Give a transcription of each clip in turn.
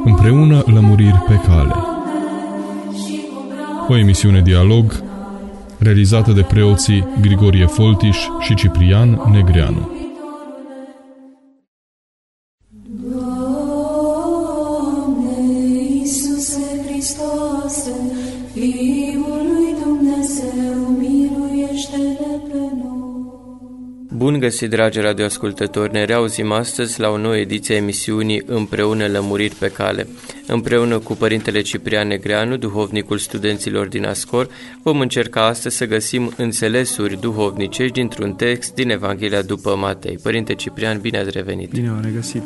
Împreună lămuriri pe cale. O emisiune dialog realizată de preoții Grigorie Foltiș și Ciprian Negreanu. Bun găsit, dragi radioascultători! Ne reauzim astăzi la o nouă ediție a emisiunii Împreună lămuriri pe cale. Împreună cu Părintele Ciprian Negreanu, duhovnicul studenților din Ascor, vom încerca astăzi să găsim înțelesuri duhovnicești dintr-un text din Evanghelia după Matei. Părinte Ciprian, bine ați revenit! Bine am regăsit!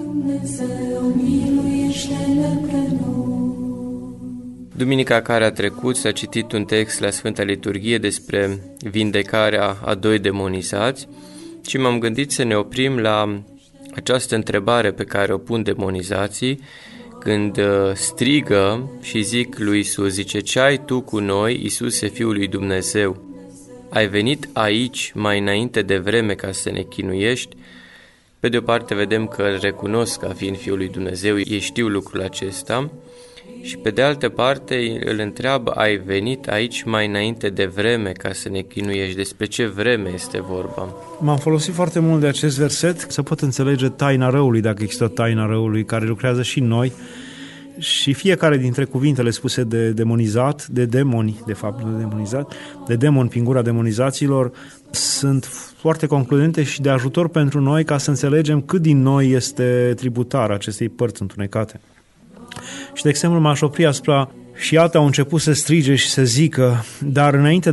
Duminica care a trecut s-a citit un text la Sfânta Liturghie despre vindecarea a 2 demonizați și m-am gândit să ne oprim la această întrebare pe care o pun demonizații când strigă și zic lui Iisus, zice: ce ai tu cu noi, Iisuse, Fiul lui Dumnezeu? Ai venit aici mai înainte de vreme ca să ne chinuiești? Pe de o parte vedem că îl recunosc ca fiind Fiul lui Dumnezeu, ei știu lucrul acesta. Și pe de altă parte îl întreabă: ai venit aici mai înainte de vreme ca să ne chinuiești? Despre ce vreme este vorba? M-am folosit foarte mult de acest verset să pot înțelege taina răului, dacă există taina răului care lucrează și în noi. Și fiecare dintre cuvintele spuse de demonizat, de demoni, de fapt, nu de demonizat, de demoni prin gura demonizaților, sunt foarte concludente și de ajutor pentru noi ca să înțelegem cât din noi este tributar acestei părți întunecate. Și, de exemplu, m-aș opri asupra și iată au început să strige și să zică, dar înainte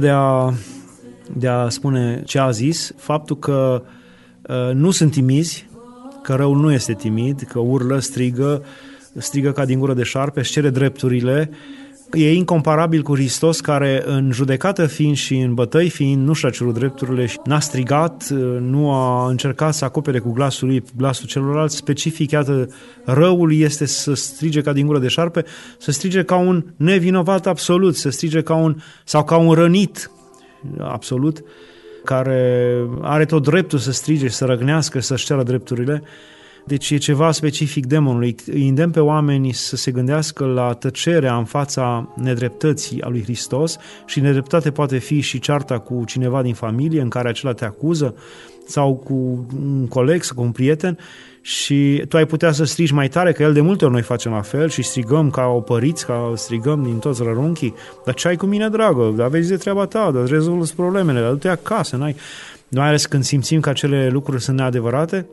de a spune ce a zis, faptul că nu sunt timizi, că răul nu este timid, că urlă, strigă ca din gură de șarpe, își cere drepturile, e incomparabil cu Hristos care în judecată fiind și în bătăi fiind nu și-a cerut drepturile și n-a strigat, nu a încercat să acopere cu glasul lui, glasul celorlalți. Specific, iată, răul este să strige ca din gură de șarpe, să strige ca un nevinovat absolut, să strige ca un rănit absolut, care are tot dreptul să strige, să răgnească, să-și ceară drepturile. Deci e ceva specific demonului. Îi îndemn pe oameni să se gândească la tăcerea în fața nedreptății a lui Hristos și nedreptate poate fi și cearta cu cineva din familie în care acela te acuză sau cu un coleg sau cu un prieten și tu ai putea să strigi mai tare, că el de multe ori noi facem la fel și strigăm ca opăriți, ca strigăm din toți rărunchii: dar ce ai cu mine, dragă? Dar vezi de treaba ta, dar rezolvă problemele, dar du-te acasă, mai ales când simțim că acele lucruri sunt neadevărate.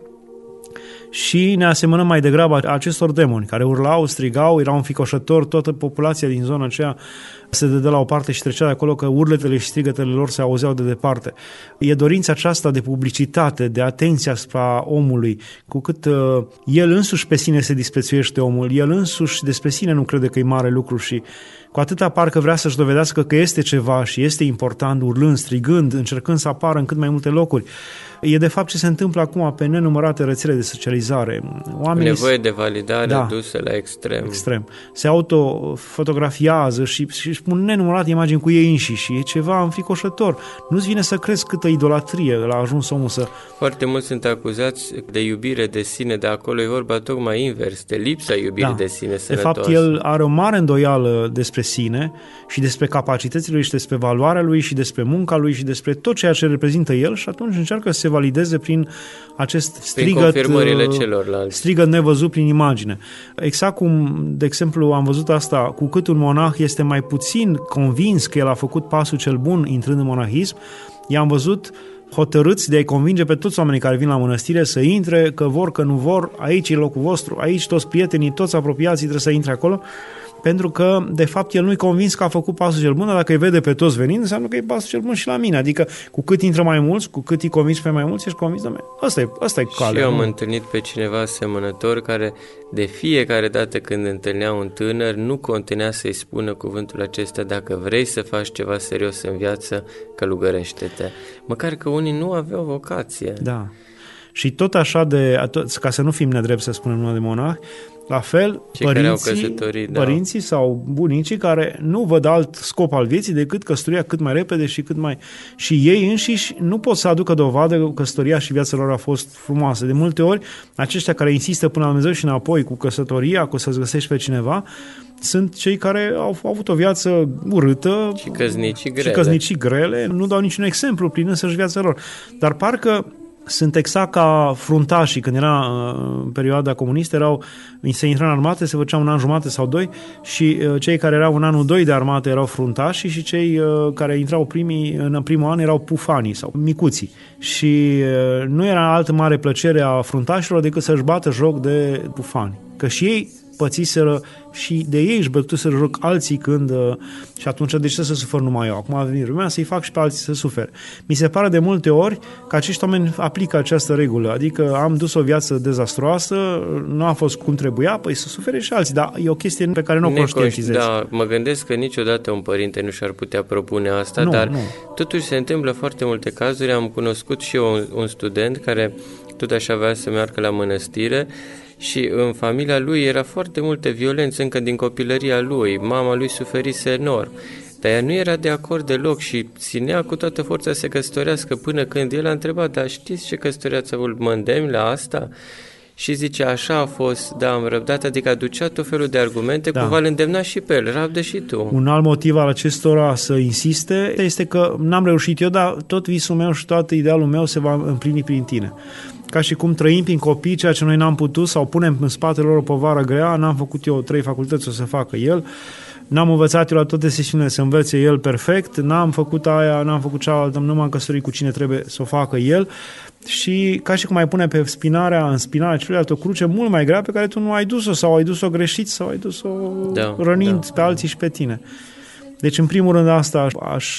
Și ne asemănăm mai degrabă acestor demoni care urlau, strigau, erau înficoșători, toată populația din zona aceea se dădea la o parte și trecea de acolo, că urletele și strigătele lor se auzeau de departe. E dorința aceasta de publicitate, de atenție asupra omului, cu cât el însuși pe sine se disprețuiește omul, el însuși despre sine nu crede că e mare lucru și cu atâta parcă vrea să-și dovedească că este ceva și este important, urlând, strigând, încercând să apară în cât mai multe locuri. E de fapt ce se întâmplă acum pe nenumărate rețele de socializare. Oamenii nevoie de validare dusă la extrem. Extrem. Se autofotografiază și își pun nenumărate imagini cu ei înșiși. E ceva înfricoșător. Nu-ți vine să crezi câtă idolatrie l-a ajuns omul să... Foarte mulți sunt acuzați de iubire de sine, de acolo e vorba tocmai invers, de lipsa iubirii de sine sănătoasă. De fapt, el are o mare îndoială despre sine și despre capacitățile lui și despre valoarea lui și despre munca lui și despre tot ceea ce reprezintă el și atunci încearcă să se valideze prin acest strigăt nevăzut prin imagine. Exact cum, de exemplu, am văzut asta, cu cât un monah este mai puțin convins că el a făcut pasul cel bun intrând în monahism, i-am văzut hotărâți de a-i convinge pe toți oamenii care vin la mănăstire să intre, că vor, că nu vor, aici e locul vostru, aici toți prietenii, toți apropiații trebuie să intre acolo, pentru că, de fapt, el nu-i convins că a făcut pasul cel bun, dar dacă îi vede pe toți venind, înseamnă că e pasul cel bun și la mine. Adică, cu cât intră mai mulți, cu cât îi convingi pe mai mulți, ești convins, dom'le, ăsta e calea. Și eu am întâlnit pe cineva asemănător care, de fiecare dată când întâlnea un tânăr, nu contenea să-i spună cuvântul acesta: dacă vrei să faci ceva serios în viață, călugărește-te. Măcar că unii nu aveau vocație. Da. Și tot așa ca să nu fim nedrept să spunem numai de monahi, la fel, părinții sau bunicii care nu văd alt scop al vieții decât căsătoria cât mai repede și ei înșiși nu pot să aducă dovadă că căsătoria și viața lor a fost frumoasă. De multe ori, aceștia care insistă până la Dumnezeu și înapoi cu căsătoria, cu să-ți găsești pe cineva, sunt cei care au avut o viață urâtă și căsnicii grele, nu dau niciun exemplu prin însăși viața lor. Dar parcă sunt exact ca fruntașii, când era în perioada comunistă, se intra în armată, se făcea un an jumate sau 2 și cei care erau în anul 2 de armată erau fruntașii și cei care intrau în primul an erau pufanii sau micuții. Și nu era altă mare plăcere a fruntașilor decât să-și bată joc de pufani. Că și ei pățiseră și de ei își bătuseră joc alții și atunci de ce să sufăr numai eu? Acum a venit lumea să-i fac și pe alții să sufere. Mi se pare de multe ori că acești oameni aplică această regulă, adică am dus o viață dezastruoasă, nu a fost cum trebuia, păi să sufere și alții, dar e o chestie pe care nu o conștientizezi. Da, mă gândesc că niciodată un părinte nu și-ar putea propune asta, dar totuși se întâmplă foarte multe cazuri. Am cunoscut și eu un student care tot așa avea să meargă la mănăstire și în familia lui era foarte multe violență încă din copilăria lui. Mama lui suferise enorm, dar ea nu era de acord deloc și ținea cu toată forța să se căsătorească până când el a întrebat, dar știți ce căsătorie ați avut? Mă îndemn la asta? Și zice, așa a fost, da, am răbdat, adică aducea tot felul de argumente, cumva îl îndemna și pe el, rabdă și tu. Un alt motiv al acestora să insiste este că n-am reușit eu, dar tot visul meu și tot idealul meu se va împlini prin tine. Ca și cum trăim prin copii ceea ce noi n-am putut sau punem în spatele lor o povară grea, n-am făcut eu 3 facultăți, o să facă el, n-am învățat eu la toate sesiunile să învețe el perfect, n-am făcut aia, n-am făcut cealaltă, nu m-am căsătorit cu cine trebuie să o facă el și ca și cum ai pune în spinarea celuilalt o cruce mult mai grea pe care tu nu ai dus-o sau ai dus-o greșit sau ai dus-o rănind pe alții și pe tine. Deci, în primul rând, asta aș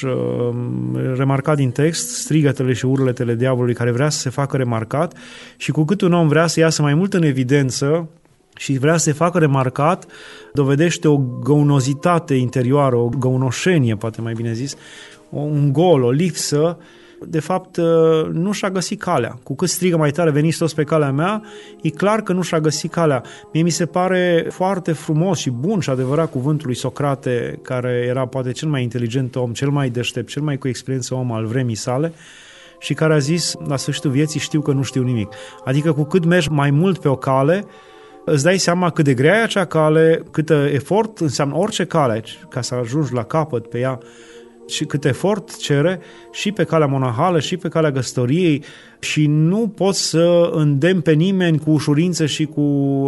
remarca din text strigătele și urletele diavolului care vrea să se facă remarcat și cu cât un om vrea să iasă mai mult în evidență și vrea să se facă remarcat, dovedește o găunozitate interioară, o găunoșenie, poate mai bine zis, un gol, o lipsă. De fapt, nu și-a găsit calea. Cu cât strigă mai tare, veniți toți pe calea mea, e clar că nu și-a găsit calea. Mie mi se pare foarte frumos și bun și adevărat cuvântul lui Socrate, care era poate cel mai inteligent om, cel mai deștept, cel mai cu experiență om al vremii sale, și care a zis, la sfârșitul vieții, știu că nu știu nimic. Adică cu cât mergi mai mult pe o cale, îți dai seama cât de grea e acea cale, cât efort înseamnă orice cale, ca să ajungi la capăt pe ea, și cât efort cere și pe calea monahală și pe calea căsătoriei și nu poți să îndemni pe nimeni cu ușurință și cu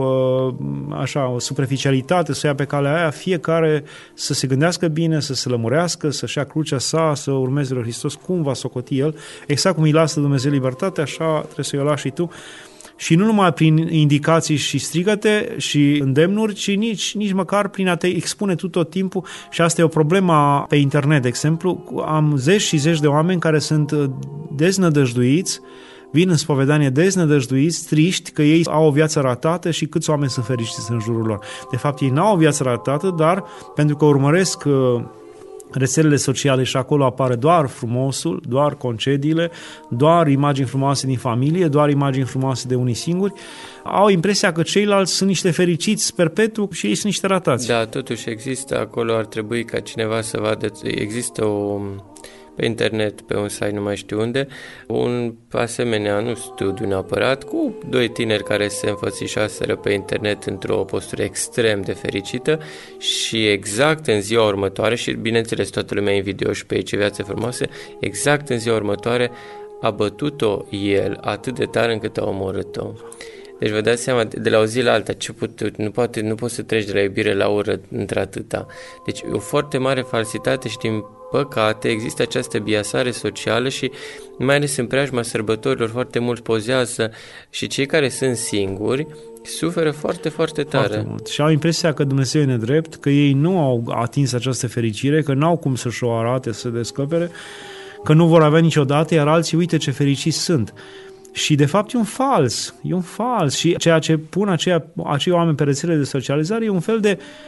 așa, o superficialitate să ia pe calea aia, fiecare să se gândească bine, să se lămurească, să-și ia crucea sa, să urmeze lui Hristos, cum va socoti El, exact cum îi lasă Dumnezeu libertate, așa trebuie să-i o lași și tu. Și nu numai prin indicații și strigăte și îndemnuri, ci nici măcar prin a te expune tu tot timpul. Și asta e o problemă pe internet, de exemplu. Am zeci și zeci de oameni care sunt deznădăjduiți, vin în spovedanie deznădăjduiți, triști că ei au o viață ratată și câți oameni sunt fericiți în jurul lor. De fapt, ei n-au o viață ratată, dar pentru că urmăresc rețelele sociale și acolo apare doar frumosul, doar concediile, doar imagini frumoase din familie, doar imagini frumoase de unii singuri, au impresia că ceilalți sunt niște fericiți perpetu și ei sunt niște ratați. Da, totuși există acolo, ar trebui ca cineva să vadă, există pe internet, pe un site, nu mai știu unde, un asemenea, nu studiu neapărat, cu 2 tineri care se înfățișaseră pe internet într-o postură extrem de fericită și exact în ziua următoare, și bineînțeles toată lumea invidioși pe ei, ce viață frumoase, exact în ziua următoare a bătut-o el atât de tare încât a omorât-o. Deci vă dați seama, de la o zi la alta, nu poți să treci de la iubire la ură într-atâta. Deci e o foarte mare falsitate și din păcate există această biasare socială și mai ales în preajma sărbătorilor foarte mult pozează și cei care sunt singuri suferă foarte, foarte tare. Foarte mult. Și au impresia că Dumnezeu e nedrept, că ei nu au atins această fericire, că n-au cum să-și o arate, să se descopere, că nu vor avea niciodată, iar alții, uite ce fericiți sunt. Și de fapt e un fals și ceea ce pun acei oameni pe rețelele de socializare e un fel de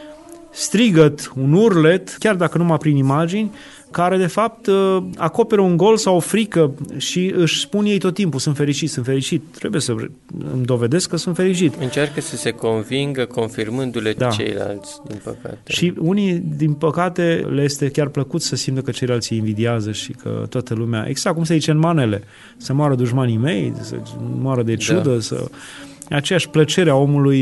strigăt, un urlet, chiar dacă numai prin imagini, care de fapt acoperă un gol sau o frică și își spun ei tot timpul, sunt fericit, trebuie să îmi dovedesc că sunt fericit. Încearcă să se convingă confirmându-le ceilalți, din păcate. Și unii, din păcate, le este chiar plăcut să simtă că ceilalți îi invidiază și că toată lumea, exact cum se zice în manele, să moară dușmanii mei, să moară de ciudă, aceeași plăcere a omului,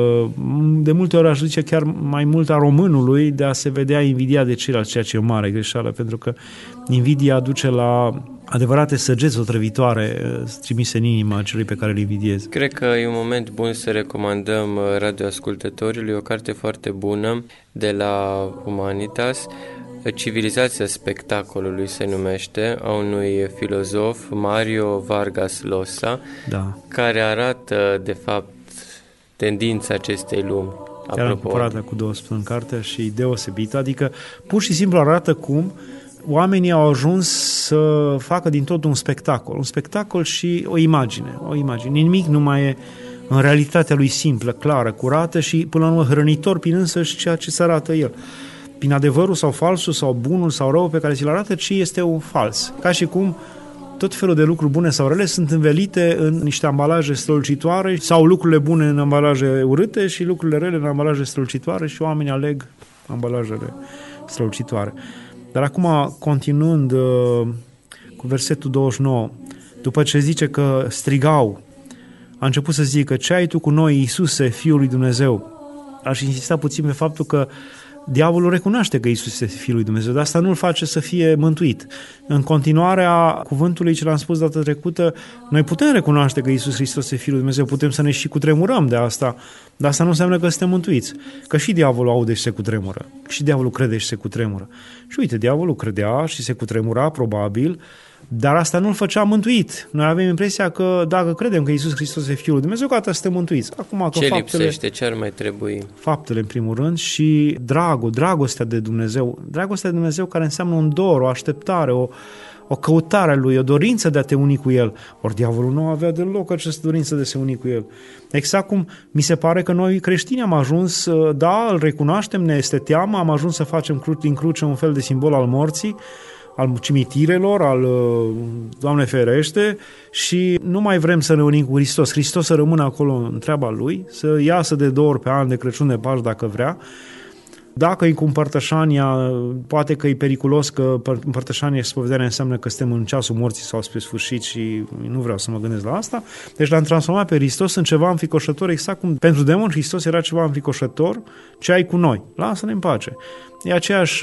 de multe ori aș zice chiar mai mult a românului, de a se vedea invidia de ceilalți, ceea ce e o mare greșeală, pentru că invidia duce la adevărate săgeți otrăvitoare trimise în inima celui pe care îl invidiezi. Cred că e un moment bun să recomandăm radioascultătorilor o carte foarte bună de la Humanitas, Civilizația spectacolului se numește, a unui filozof, Mario Vargas Llosa, care arată, de fapt, tendința acestei lumi. Chiar am cumpărat cu 2 în cartea și deosebită, adică pur și simplu arată cum oamenii au ajuns să facă din tot un spectacol și o imagine. Nimic nu mai e în realitatea lui simplă, clară, curată și până la urmă hrănitor prin însăși ceea ce se arată el. Prin adevărul sau falsul sau bunul sau rău pe care ți-l arată, ci este un fals. Ca și cum tot felul de lucruri bune sau rele sunt învelite în niște ambalaje strălucitoare sau lucrurile bune în ambalaje urâte și lucrurile rele în ambalaje strălucitoare și oamenii aleg ambalajele strălucitoare. Dar acum, continuând cu versetul 29, după ce zice că strigau, a început să zică: ce ai tu cu noi, Iisuse, Fiul lui Dumnezeu? Aș insista puțin pe faptul că diavolul recunoaște că Iisus este Fiul lui Dumnezeu, dar asta nu îl face să fie mântuit. În continuarea cuvântului ce l-am spus data trecută, noi putem recunoaște că Iisus Hristos este Fiul lui Dumnezeu, putem să ne și cutremurăm de asta, dar asta nu înseamnă că suntem mântuiți. Că și diavolul aude și se cutremură, și diavolul crede și se cutremură. Și uite, diavolul credea și se cutremura probabil, dar asta nu-l făcea mântuit. Noi avem impresia că dacă credem că Iisus Hristos e Fiul lui Dumnezeu, gata, suntem mântuiți. Acum, că ce lipsește? Ce ar mai trebui? Faptele, în primul rând, și dragostea de Dumnezeu. Dragostea de Dumnezeu care înseamnă un dor, o așteptare, o căutare a Lui, o dorință de a te uni cu El. Ori diavolul nu avea deloc această dorință de a se uni cu El. Exact cum mi se pare că noi creștini am ajuns, îl recunoaștem, ne este teamă, am ajuns să facem din cruce un fel de simbol al morții, al cimitirelor, Doamne ferește, și nu mai vrem să ne unim cu Hristos. Hristos să rămână acolo în treaba Lui, să iasă de 2 ori pe an, de Crăciun, de Paști, dacă vrea. Dacă e cu împărtășania, poate că e periculos, că împărtășania și spovedania înseamnă că suntem în ceasul morții sau spre sfârșit și nu vreau să mă gândesc la asta. Deci l-am transformat pe Hristos în ceva înfricoșător, exact cum pentru demon Hristos era ceva înfricoșător. Ce ai cu noi? Lasă-ne în pace. E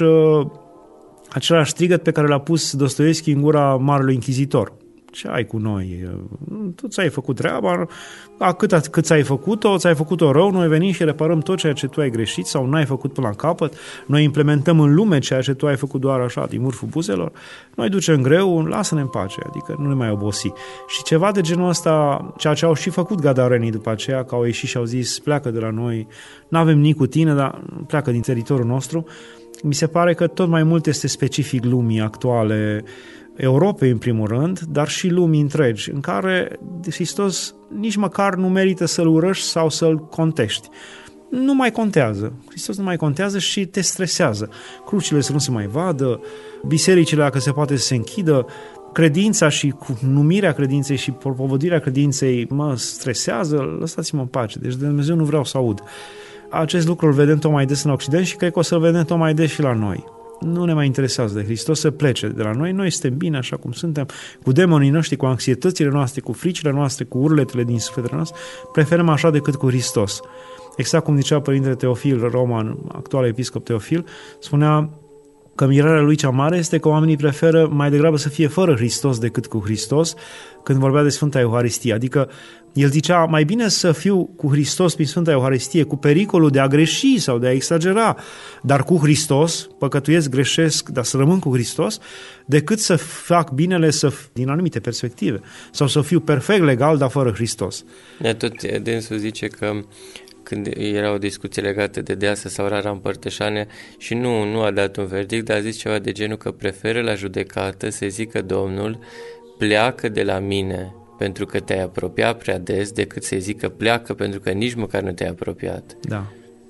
același strigăt pe care l-a pus Dostoievski în gura marelui inchizitor. Ce ai cu noi? Tu ți-ai făcut treaba, cât ți-ai făcut-o, ți-ai făcut-o rău, noi venim și reparăm tot ceea ce tu ai greșit sau n-ai făcut până la capăt, noi implementăm în lume ceea ce tu ai făcut doar așa, din vârful buzelor, noi ducem greu, lasă-ne în pace, adică nu ne mai obosi. Și ceva de genul ăsta, ceea ce au și făcut gadarenii după aceea, că au ieșit și au zis, pleacă de la noi, n-avem nimic cu tine, dar pleacă din teritoriul nostru. Mi se pare că tot mai mult este specific lumii actuale, Europei în primul rând, dar și lumii întregi, în care Hristos nici măcar nu merită să-L urăști sau să-L contești. Nu mai contează. Hristos nu mai contează și te stresează. Crucile să nu se mai vadă, bisericile, dacă se poate, să se închidă, credința și numirea credinței și propovăduirea credinței mă stresează, lăsați-mă în pace. Deci de Dumnezeu nu vreau să aud. Acest lucru îl vedem tot mai des în Occident și cred că o să-l vedem tot mai des și la noi. Nu ne mai interesează de Hristos să plece de la noi. Noi suntem bine așa cum suntem, cu demonii noștri, cu anxietățile noastre, cu fricile noastre, cu urletele din sufletele noastre. Preferăm așa decât cu Hristos. Exact cum zicea Părintele Teofil Roman, actual episcop Teofil, spunea că mirarea lui cea mare este că oamenii preferă mai degrabă să fie fără Hristos decât cu Hristos când vorbea de Sfânta Euharistie. Adică el zicea, mai bine să fiu cu Hristos prin Sfânta Euharistie, cu pericolul de a greși sau de a exagera, dar cu Hristos, păcătuiesc, greșesc, dar să rămân cu Hristos, decât să fac binele din anumite perspective, sau să fiu perfect legal, dar fără Hristos. Tot dânsul zice că când era o discuție legată de deasă sau rara împărtășanie și nu a dat un verdict, dar a zis ceva de genul că preferă la judecată să zică Domnul, pleacă de la mine pentru că te-ai apropiat prea des, decât să zică pleacă pentru că nici măcar nu te-ai apropiat. Da.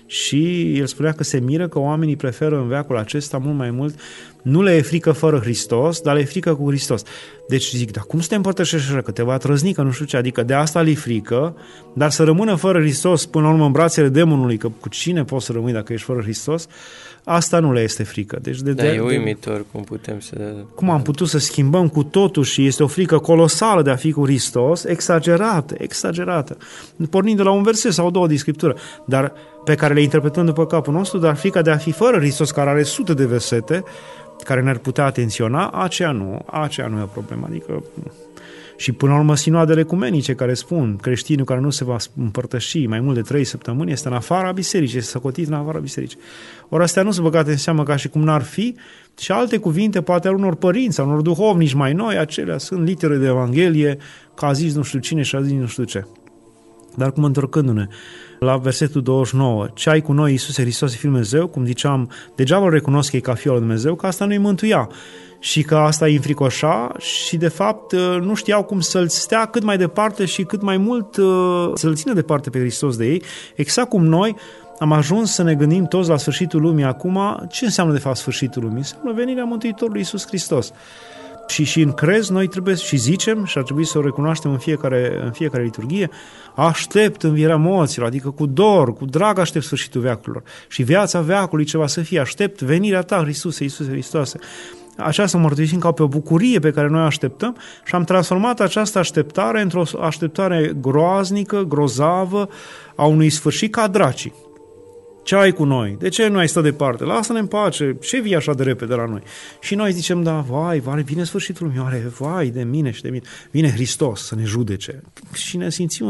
Și el spunea că se miră că oamenii preferă în veacul acesta mult mai mult, nu le e frică fără Hristos, dar le e frică cu Hristos. Deci zic, dar cum să te împărtășești așa, că te va trăzni, că nu știu ce, adică de asta le-i frică, dar să rămână fără Hristos până la urmă în brațele demonului, că cu cine poți să rămâi dacă ești fără Hristos, asta nu le este frică. Deci e uimitor cum putem să... Cum am putut să schimbăm cu totul și este o frică colosală de a fi cu Hristos, exagerată. Pornind de la un verset sau două din Scriptură, dar pe care le interpretăm după capul nostru, dar frica de a fi fără Hristos, care are sute de versete, care ne-ar putea atenționa, aceea nu e o problemă. Adică... Și până la urmă sinoadele ecumenice care spun creștinul care nu se va împărtăși mai mult de 3 săptămâni este în afara bisericii, este săcotit în afara bisericii. Ori astea nu sunt băgate în seamă ca și cum n-ar fi și alte cuvinte, poate al unor părinți, al unor duhovnici mai noi, acelea sunt litere de Evanghelie, că a zis nu știu cine și a zis nu știu ce. Dar cum întorcându-ne la versetul 29, ce ai cu noi, Iisuse Hristos, Fiul Dumnezeu, cum ziceam, degeaba îl recunosc că e ca Fiul lui Dumnezeu, că asta nu-i mântuia și că asta îi înfricoșa și de fapt nu știau cum să-l stea cât mai departe și cât mai mult să-l țină departe pe Hristos de ei, exact cum noi am ajuns să ne gândim toți la sfârșitul lumii acum. Ce înseamnă de fapt sfârșitul lumii? Înseamnă venirea Mântuitorului Iisus Hristos. Și în crez noi trebuie și zicem, și ar trebui să o recunoaștem în fiecare liturghie, aștept învierea morților, adică cu dor, cu drag aștept sfârșitul veacurilor și viața veacului ce va să fie, aștept venirea ta, Iisuse Hristoase. Aceasta mărturisim ca pe o bucurie pe care noi o așteptăm și am transformat această așteptare într-o așteptare groaznică, grozavă, a unui sfârșit ca dracii. Ce ai cu noi? De ce nu ai stat departe? Lasă-ne în pace. Ce vii așa de repede la noi? Și noi zicem, da, vai, vine sfârșitul lumii, oare, vai de mine și de mine. Vine Hristos să ne judece. Și ne simțim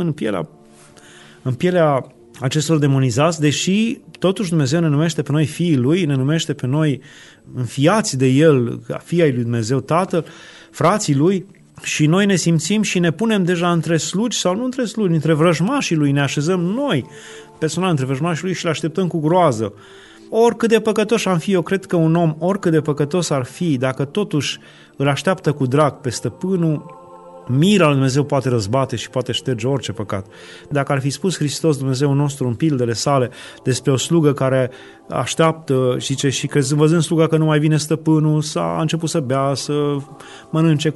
în pielea acestor demonizați, deși totuși Dumnezeu ne numește pe noi fiii Lui, ne numește pe noi înfiați de El, fii ai Lui Dumnezeu Tatăl, frații Lui, și noi ne simțim și ne punem deja între slugi sau nu între slugi, între vrăjmașii Lui, ne așezăm noi personal între vrăjmașii Lui și le așteptăm cu groază. Oricât de păcătos am fi, eu cred că un om, oricât de păcătos ar fi, dacă totuși îl așteaptă cu drag pe stăpânul, mira lui Dumnezeu poate răzbate și poate șterge orice păcat. Dacă ar fi spus Hristos Dumnezeu nostru în pildele sale despre o slugă care așteaptă și zice, și văzând sluga că nu mai vine stăpânul, a început să bea, să mănânce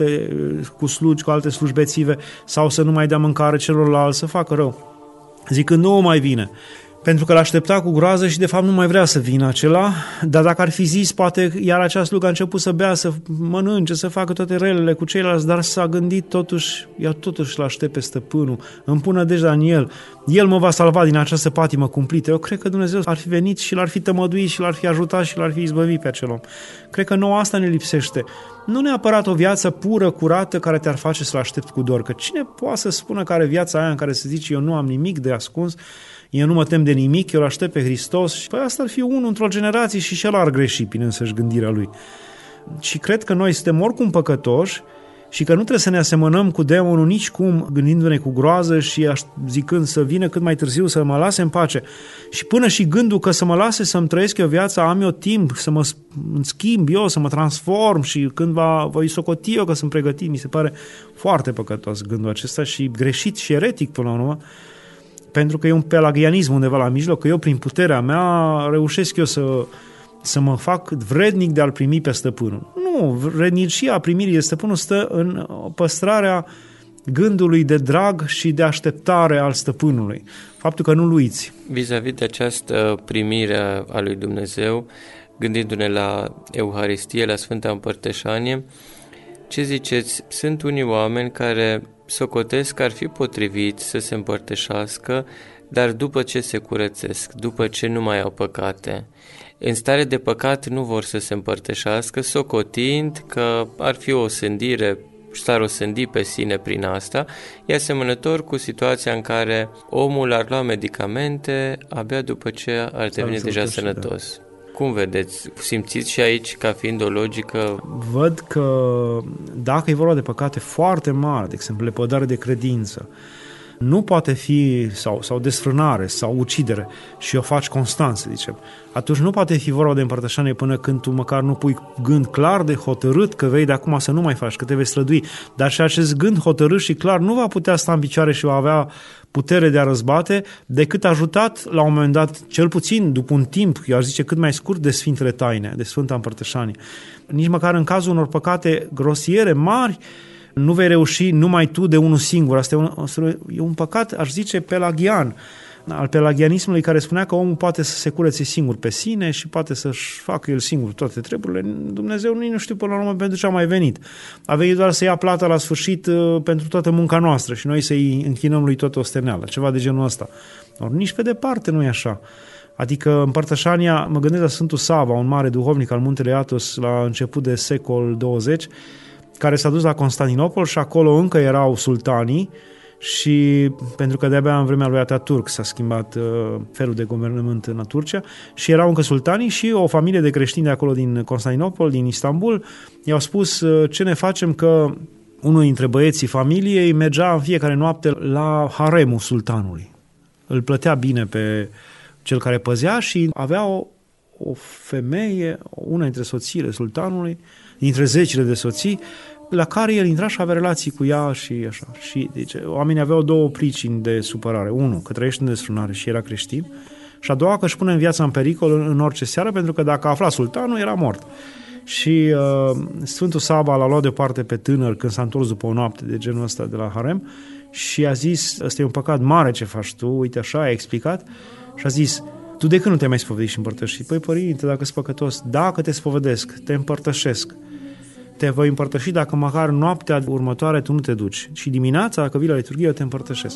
cu slugi, cu alte slugi bețive, sau să nu mai dea mâncare celorlalți, să facă rău, zicând nu mai vine. Pentru că l-aștepta cu groază și de fapt nu mai vrea să vină acela, dar dacă ar fi zis, poate iar acea slugă a început să bea, să mănânce, să facă toate relele cu ceilalți, dar s-a gândit totuși l-aștept pe stăpânul, îmi pun nădejdea în el mă va salva din această patimă cumplită. Eu cred că Dumnezeu ar fi venit și l-ar fi tămăduit și l-ar fi ajutat și l-ar fi izbăvit pe acel om. Cred că nouă asta ne lipsește. Nu neapărat o viață pură, curată, care te-ar face să-l aștepți cu dor, că cine poate să spună că are viața aia în care se zice eu nu am nimic de ascuns, eu nu mă tem de nimic, eu îl aștept pe Hristos. Și păi asta ar fi unul într-o generație și el ar greși prin însăși gândirea lui. Și cred că noi suntem oricum păcătoși și că nu trebuie să ne asemănăm cu demonul nicicum gândindu-ne cu groază și zicând să vină cât mai târziu să mă lase în pace. Și până și gândul că să mă lase să-mi trăiesc eu viața, am eu timp să mă schimb eu, să mă transform și când voi socoti eu că sunt pregătit, mi se pare foarte păcătos gândul acesta și greșit și eretic până la urmă. Pentru că e un pelagianism undeva la mijloc, că eu prin puterea mea reușesc eu să mă fac vrednic de a-l primi pe stăpânul. Nu, vrednicia primirii de stăpânul stă în păstrarea gândului de drag și de așteptare al stăpânului. Faptul că nu-l uiți. Vis-a-vis de această primire a lui Dumnezeu, gândindu-ne la Euharistie, la Sfânta Împărtășanie, ce ziceți? Sunt unii oameni care socotesc că ar fi potrivit să se împărtășească, dar după ce se curățesc, după ce nu mai au păcate. În stare de păcat nu vor să se împărtășească, socotind că ar fi o osândire, s-ar osândi pe sine prin asta, e asemănător cu situația în care omul ar lua medicamente abia după ce ar deveni deja sănătos. Da. Cum vedeți? Simțiți și aici ca fiind o logică? Văd că dacă e vorba de păcate foarte mari, de exemplu lepădare de credință, nu poate fi, sau desfrânare, sau ucidere, și o faci constant, să zicem, atunci nu poate fi vorba de împărtășanie până când tu măcar nu pui gând clar de hotărât că vei de acum să nu mai faci, că te vei strădui. Dar și acest gând hotărât și clar nu va putea sta în picioare și va avea putere de a răzbate decât ajutat la un moment dat, cel puțin după un timp, eu aș zice cât mai scurt, de Sfintele Taine, de Sfânta Împărtășanie. Nici măcar în cazul unor păcate grosiere, mari, nu vei reuși numai tu de unul singur. Asta e un păcat, aș zice, pelagian, al pelagianismului, care spunea că omul poate să se curețe singur pe sine și poate să-și facă el singur toate treburile. Dumnezeu nu știu până la urmă pentru ce a mai venit. A venit doar să ia plata la sfârșit pentru toată munca noastră și noi să-i închinăm lui tot osteneală, ceva de genul ăsta. Or, nici pe departe nu e așa. Adică împărtășania, mă gândesc la Sfântul Sava, un mare duhovnic al Muntele Athos la început de secol 20, care s-a dus la Constantinopol și acolo încă erau sultanii, și pentru că de-abia în vremea lui Ataturk s-a schimbat felul de guvernământ în Turcia, și erau încă sultanii, și o familie de creștini de acolo din Constantinopol, din Istanbul, i-au spus: ce ne facem că unul dintre băieții familiei mergea în fiecare noapte la haremul sultanului. Îl plătea bine pe cel care păzea și avea o femeie, una dintre soțiile sultanului, dintre zecile de soții, la care el intra și avea relații cu ea și așa. Și deci, oamenii aveau două pricini de supărare. Unul, că trăiește în desfrânare și era creștin, și a doua, că își pune în viața în pericol în orice seară, pentru că dacă afla sultanul, era mort. Și Sfântul Saba l-a luat deoparte pe tânăr când s-a întors după o noapte de genul ăsta de la harem și a zis: ăsta e un păcat mare ce faci tu, uite așa, a explicat, și a zis: tu de când nu te mai spovedit și împărtășit? Păi, părinte, dacă ești păcătos, dacă te spovedesc, te împărtășesc, te voi împărtăși dacă măcar noaptea următoare tu nu te duci. Și dimineața, dacă vii la liturghie, eu te împărtășesc.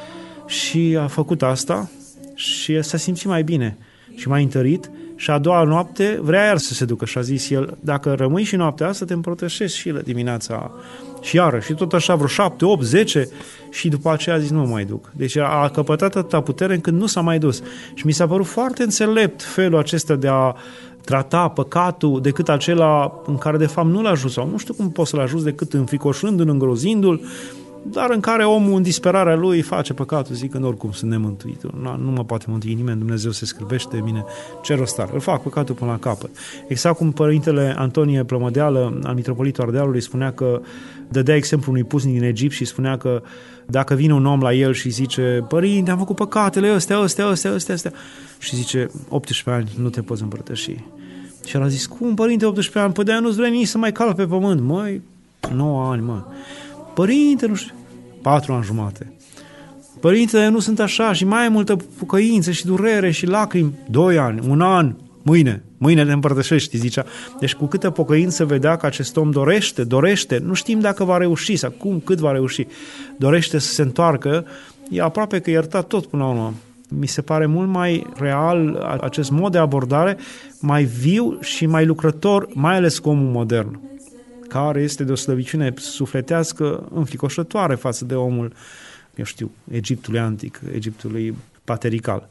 Și a făcut asta și s-a simțit mai bine și mai întărit, și a doua noapte vrea iar să se ducă și a zis el: dacă rămâi și noaptea asta, te împărtășesc și la dimineața. Și iară, și tot așa vreo 7, 8, 10, și după aceea a zis: nu mă mai duc. Deci a căpătat atâta putere încât nu s-a mai dus. Și mi s-a părut foarte înțelept felul acesta de a trata păcatul decât acela în care de fapt nu l-a ajuns, sau nu știu cum poți să-l ajuți decât înfricoșându-l, îngrozindu-l, dar în care omul în disperarea lui face păcatul zicând: oricum sunt nemântuit, nu mă poate mântui nimeni, Dumnezeu se scârbește de mine, ce rost are, îl fac păcatul până la capăt. Exact cum părintele Antonie Plămădeală, al mitropolitului Ardealului, spunea că dădea exemplu unui pusnic din Egipt și spunea că dacă vine un om la el și zice: părinte, am făcut păcatele astea, și zice: 18 ani, nu te poți împărtăși. Și el a zis: cum, părinte, 18 ani? Păi de-aia nu-ți vrea nici să mai calc pe pământ. Măi, 9 ani, mă. Părinte, nu știu, 4 ani jumate. Părinte, nu sunt așa, și mai multă pocăință și durere și lacrimi. 2 ani, 1 an, mâine te împărtășești, zicea. Deci cu câtă pocăință vedea că acest om dorește, nu știm dacă va reuși sau cât va reuși, dorește să se întoarcă, e aproape că ierta tot până la urmă. Mi se pare mult mai real acest mod de abordare, mai viu și mai lucrător, mai ales cu omul modern, care este de o slăbiciune sufletească înfricoșătoare față de omul, eu știu, Egiptului antic, Egiptului paterical.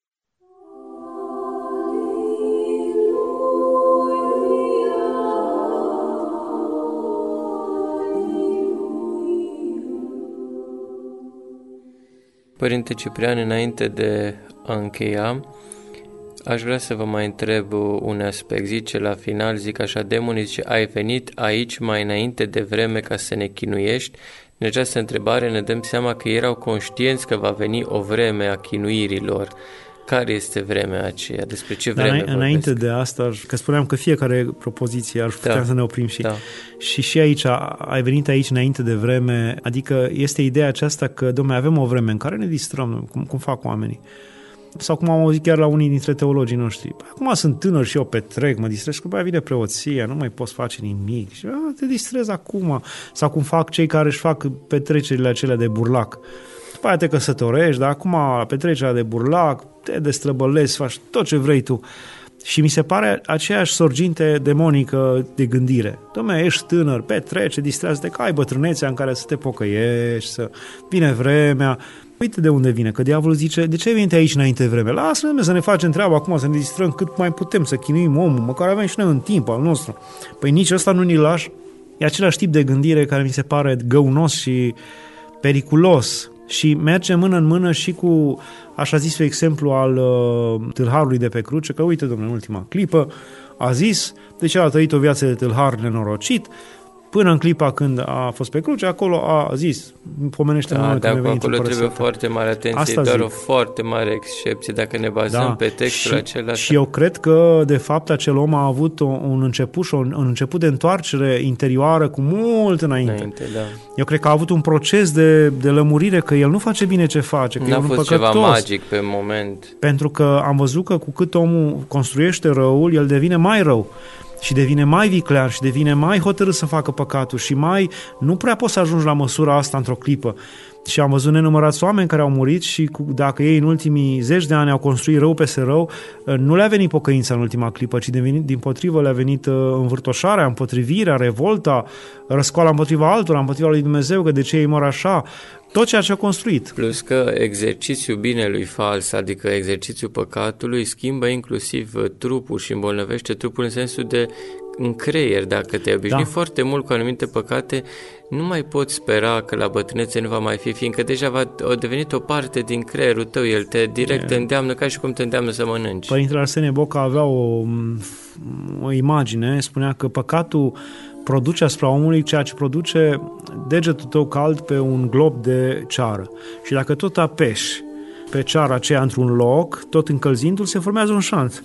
Părinte Ciprian, înainte de a încheia, aș vrea să vă mai întreb un aspect. Zice la final, zic așa, demonii, zice: ai venit aici mai înainte de vreme ca să ne chinuiești? În această întrebare ne dăm seama că erau conștienți că va veni o vreme a chinuirilor. Care este vremea aceea? Despre ce vreme vorbesc? Înainte de asta, că spuneam că fiecare propoziție ar putea să ne oprim și aici, ai venit aici înainte de vreme, adică este ideea aceasta că, dom'le, avem o vreme în care ne distrăm, cum fac oamenii. Sau cum am auzit chiar la unii dintre teologii noștri: acum sunt tânăr și eu petrec, mă distrez, că vine preoția, nu mai poți face nimic, și te distrezi acum. Sau cum fac cei care își fac petrecerile acelea de burlac. După aia te căsătorești, dar acum petrecerea de burlac, te destrăbălezi, faci tot ce vrei tu. Și mi se pare aceeași sorginte demonică de gândire. Dom'le, ești tânăr, petrece, distrează-te, că ai bătrânețea în care să te pocăiești, să vine vremea. Uite de unde vine, că diavolul zice: de ce ai venit aici înainte de vreme? Lasă-ne să ne facem treaba acum, să ne distrăm cât mai putem, să chinuim omul, măcar avem și noi un timp al nostru. Păi nici ăsta nu ni-l lași. E același tip de gândire care mi se pare găunos și periculos, Și merge mână în mână și cu, așa zisul exemplu al tâlharului de pe cruce, că uite, domnule, în ultima clipă a zis, deci el a trăit o viață de tâlhar nenorocit, până în clipa când a fost pe cruce, acolo a zis, pomenește numele că acolo trebuie foarte mare atenție, asta doar zic. O foarte mare excepție, dacă ne bazăm pe textul acela. Și eu cred că, de fapt, acel om a avut un început de întoarcere interioară cu mult înainte. Da. Eu cred că a avut un proces de lămurire, că el nu face bine ce face, că n-a fost ceva magic pe moment. Pentru că am văzut că cu cât omul construiește răul, el devine mai rău. Și devine mai viclean și devine mai hotărât să facă păcatul și nu prea poți să ajungi la măsura asta într-o clipă. Și am văzut nenumărați oameni care au murit și dacă ei în ultimii 10 de ani au construit rău peste rău, nu le-a venit pocăința în ultima clipă, ci dimpotrivă le-a venit învârtoșarea, împotrivirea, revolta, răscoala împotriva altora, împotriva lui Dumnezeu, că de ce ei mor așa, tot ceea ce a construit. Plus că exercițiul binelui fals, adică exercițiul păcatului, schimbă inclusiv trupul și îmbolnăvește trupul în sensul de în creier. Dacă te obișnui foarte mult cu anumite păcate, nu mai poți spera că la bătrânețe nu va mai fi, fiindcă deja a devenit o parte din creierul tău, el te îndeamnă ca și cum te îndeamnă să mănânci. Părintele Arsenie Boca avea o imagine, spunea că păcatul produce asupra omului ceea ce produce degetul tău cald pe un glob de ceară. Și dacă tot apeși pe ceara aceea într-un loc, tot încălzindu-l, se formează un șanț.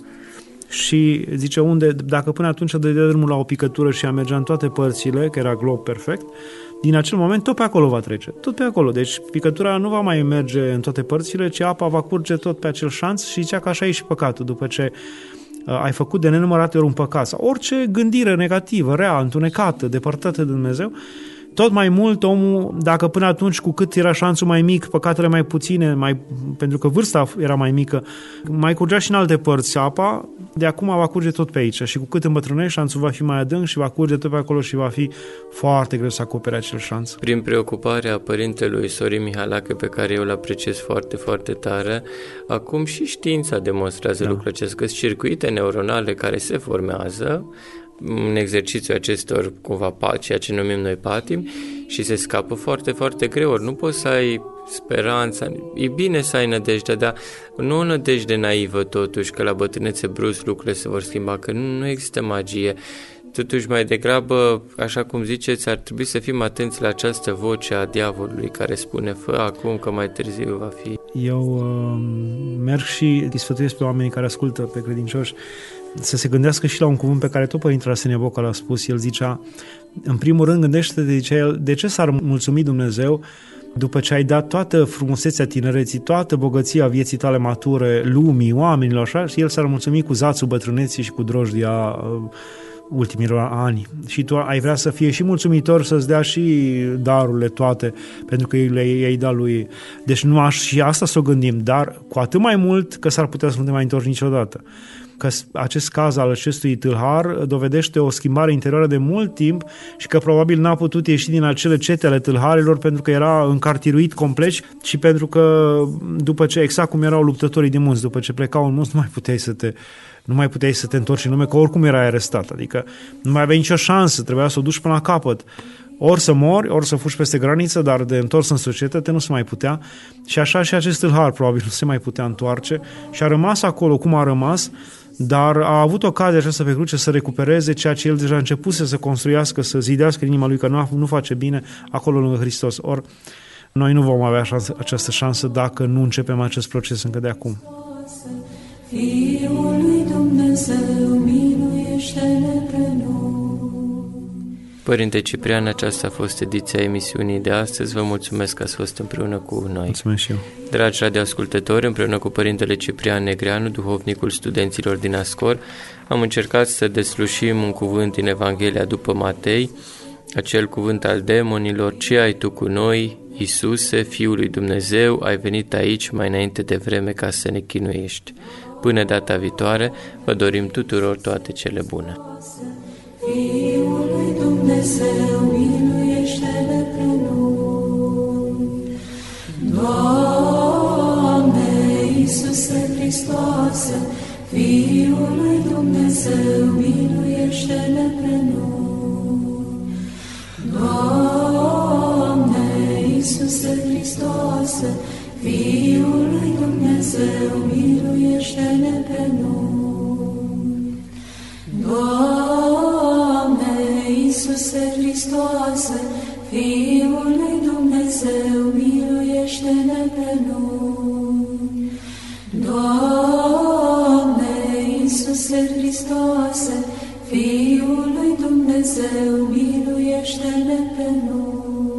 Și zice, dacă până atunci dădea drumul la o picătură și a mergea în toate părțile, că era glob perfect, din acel moment tot pe acolo va trece, tot pe acolo. Deci picătura nu va mai merge în toate părțile, ci apa va curge tot pe acel șanț și zicea că așa e și păcatul. După ce ai făcut de nenumărate ori un păcat sau orice gândire negativă, rea, întunecată, depărtată de Dumnezeu, tot mai mult omul, dacă până atunci cu cât era șanțul mai mic, păcatele mai puține, pentru că vârsta era mai mică, mai curgea și în alte părți apa, de acum va curge tot pe aici și cu cât îmbătrânești, șanțul va fi mai adânc și va curge tot pe acolo și va fi foarte greu să acopere acel șanț. Prin preocuparea părintelui Sorin Mihalache, pe care eu îl apreciez foarte, foarte tare, acum și știința demonstrează lucrul acesta, că circuite neuronale care se formează în exercițiul acestor, cumva, ceea ce numim noi patim, și se scapă foarte, foarte greu. Ori nu poți să ai speranța. E bine să ai nădejde, dar nu o nădejde naivă totuși, că la bătrânețe brusc lucrurile se vor schimba, că nu există magie. Totuși, mai degrabă, așa cum ziceți, ar trebui să fim atenți la această voce a diavolului care spune, fă acum că mai târziu va fi. Eu merg și îi sfătuiesc pe oamenii care ascultă, pe credincioși, să se gândească și la un cuvânt pe care tot Părintele Arsenie Boca l-a spus. El zicea, în primul rând, gândește-te, zicea el, de ce s-ar mulțumi Dumnezeu după ce ai dat toată frumusețea tinereții, toată bogăția vieții tale mature, lumii, oamenilor, așa, și el s-ar mulțumi cu zațul bătrâneții și cu drojdia ultimilor ani. Și tu ai vrea să fie și mulțumitor, să-ți dea și darurile toate, pentru că i-ai dat lui. Deci nu și asta să o gândim, dar cu atât mai mult că s-ar putea să nu te mai întorci niciodată. Că acest caz al acestui tâlhar dovedește o schimbare interioară de mult timp și că probabil n-a putut ieși din acele cete ale tâlharilor pentru că era încartiruit complet și pentru că după ce, exact cum erau luptătorii de munți, după ce plecau în munți, nu mai puteai să te întorci în lume, că oricum erai arestat. Adică nu mai aveai nicio șansă, trebuia să o duci până la capăt. Ori să mori, ori să fugi peste graniță, dar de întors în societate nu se mai putea. Și așa și acest tâlhar probabil nu se mai putea întoarce și a rămas acolo cum a rămas, dar a avut ocazia aceasta pe cruce să recupereze ceea ce el deja începuse să construiască, să zidească inima lui, că nu face bine acolo lângă Hristos. Ori noi nu vom avea această șansă dacă nu începem acest proces încă de acum. Fiul lui Dumnezeu, miluiește-ne pe noi. Părinte Ciprian, aceasta a fost ediția emisiunii de astăzi. Vă mulțumesc că ați fost împreună cu noi. Mulțumesc și eu. Dragi radioascultători, împreună cu Părintele Ciprian Negreanu, duhovnicul studenților din Ascor, am încercat să deslușim un cuvânt din Evanghelia după Matei, acel cuvânt al demonilor: ce ai tu cu noi, Iisuse, Fiul lui Dumnezeu, ai venit aici mai înainte de vreme ca să ne chinuiești. Până data viitoare, vă dorim tuturor toate cele bune. Fiul lui Dumnezeu, miluiește-ne pe noi. Doamne Iisuse Hristoase, Fiul lui Dumnezeu, miluiește-ne pe noi. Doamne Iisuse Hristoase, Fiul lui Dumnezeu, miluiește-ne pe noi. Doamne Iisuse Hristoase, Fiul lui Dumnezeu, miluiește-ne pe noi. Doamne Iisuse Hristoase, Fiul lui Dumnezeu, miluiește-ne pe noi.